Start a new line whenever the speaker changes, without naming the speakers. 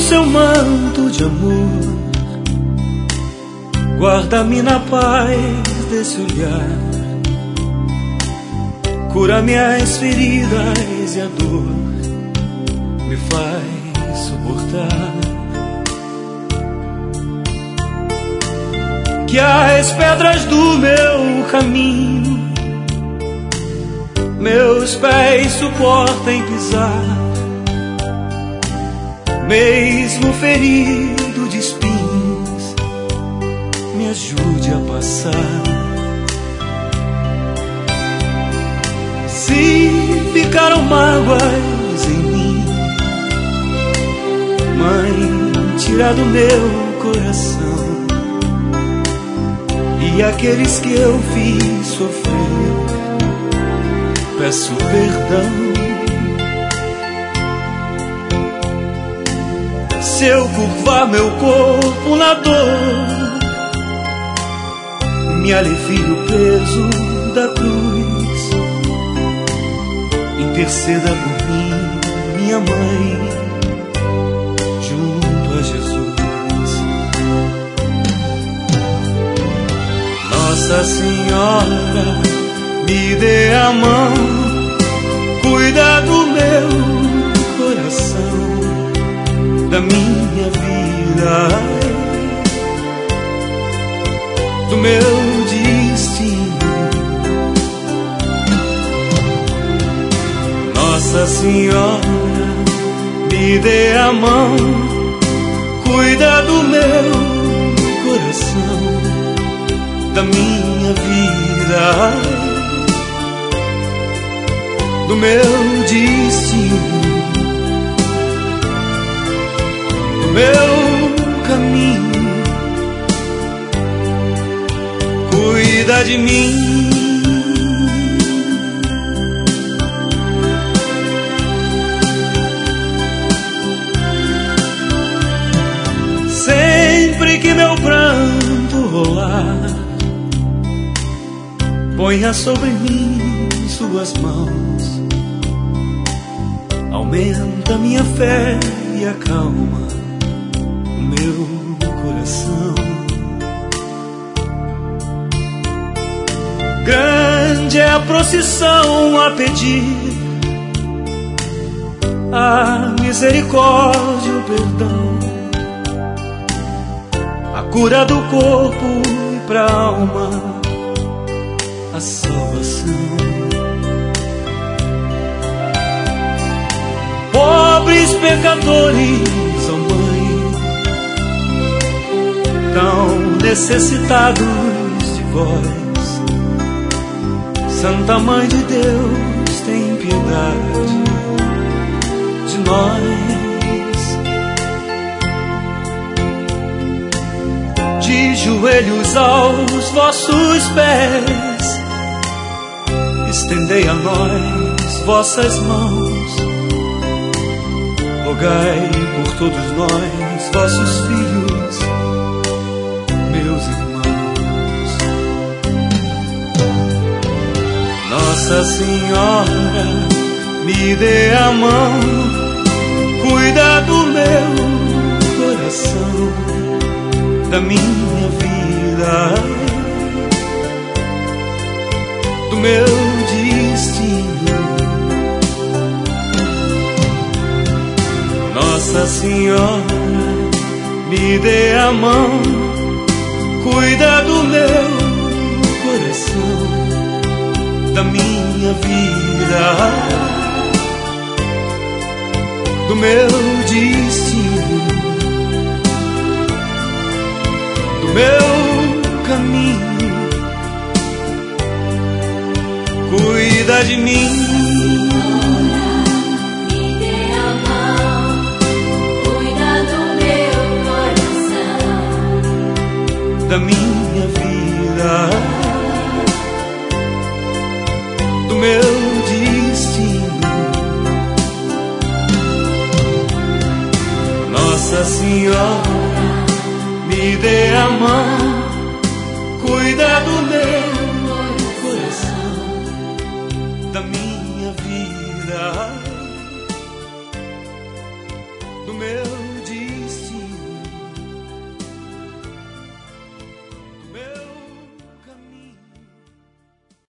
seu manto de amor, guarda-me na paz desse olhar, cura minhas feridas e a dor me faz suportar. Que as pedras do meu caminho meus pés suportem pisar, mesmo ferido de espinhos, me ajude a passar. Se ficaram mágoas em mim, Mãe, tira do meu coração, e aqueles que eu fiz sofrer, peço perdão. Se eu curvar meu corpo na dor, me alivie o peso da cruz. Interceda por mim, minha mãe, junto a Jesus. Nossa Senhora, me dê a mão, cuida do meu coração, da minha vida, do meu destino. Nossa Senhora, me dê a mão, cuida do meu coração, da minha vida, do meu destino, do meu caminho. Cuida de mim. Sempre que meu pranto rolar, ponha sobre mim suas mãos, aumenta minha fé e acalma o meu coração. Grande é a procissão a pedir a misericórdia e o perdão, a cura do corpo e pra alma a salvação. Pobres pecadores, ó Mãe, tão necessitados de vós, Santa Mãe de Deus, tem piedade de nós. De joelhos aos vossos pés, estendei a nós vossas mãos, rogai por todos nós, vossos filhos, meus irmãos. Nossa Senhora, me dê a mão, cuida do meu coração, da minha vida, do meu destino. Nossa Senhora, me dê a mão, cuida do meu coração, da minha vida, do meu destino, do meu caminho. Cuida de mim. Da minha vida, do meu destino. Nossa Senhora, me dê a mão, cuida do meu